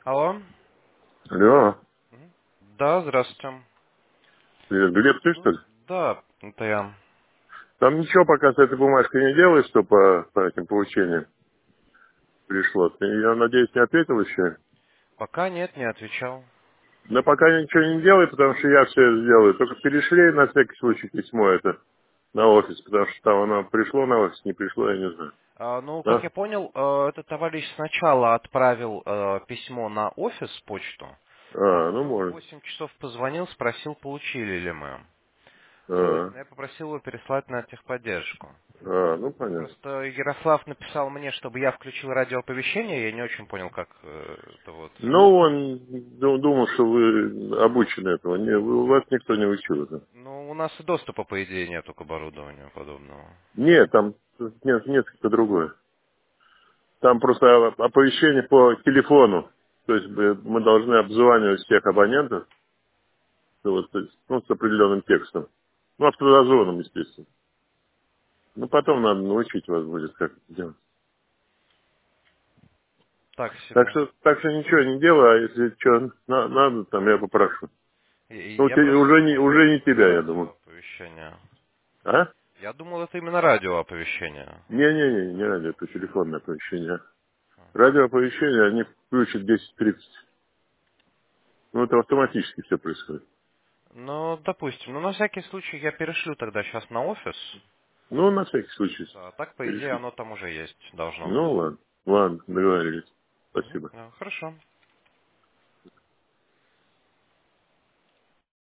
Алло? Алло, Мгм. Да, здравствуйте. привет, Глеб, ты что ли? Да, это я. Там ничего пока с этой бумажкой не делаешь, что по этим получениям пришло. Ты, я надеюсь, не ответил еще? Пока нет, не отвечал. Да пока ничего не делай, потому что я все это сделаю. Только перешли на всякий случай письмо это на офис, потому что там оно пришло на офис, не пришло, я не знаю. Ну, как Да? я понял, этот товарищ сначала отправил письмо на офис почту, а А, ну потом в может. 8 часов позвонил, спросил, получили ли мы. Вот. А, Я попросил его переслать на техподдержку. ну понятно. Просто Ярослав написал мне, чтобы я включил радиооповещение, я не очень понял, как это вот. Ну, он думал, что вы обучены этого. Не, вас никто не учил это. Ну, у нас и доступа, по идее, нету к оборудованию подобного. Нет, там нет, несколько другое. Там просто оповещение по телефону. То есть мы должны обзванивать всех абонентов вот, то есть, ну, с определенным текстом. Ну, автодозвоном, естественно. Ну, потом надо научить вас будет, как это делать. Так себе. Так что ничего не делаю, а если что надо, там я попрошу. Ну, Я просто думал, уже не это тебя, я думаю. радиооповещение. А? Я думал, это именно радиооповещение. Не-не-не, не радио, это телефонное оповещение. Радиооповещение они включат 10:30. Ну, это автоматически все происходит. Ну, допустим. Ну, на всякий случай я перешлю тогда сейчас на офис. Ну, на всякий случай. Да, так, по идее, Перешлите. оно там уже есть, должно быть. Ну, ладно. Ладно, договорились. Мгм. Спасибо. Да, хорошо.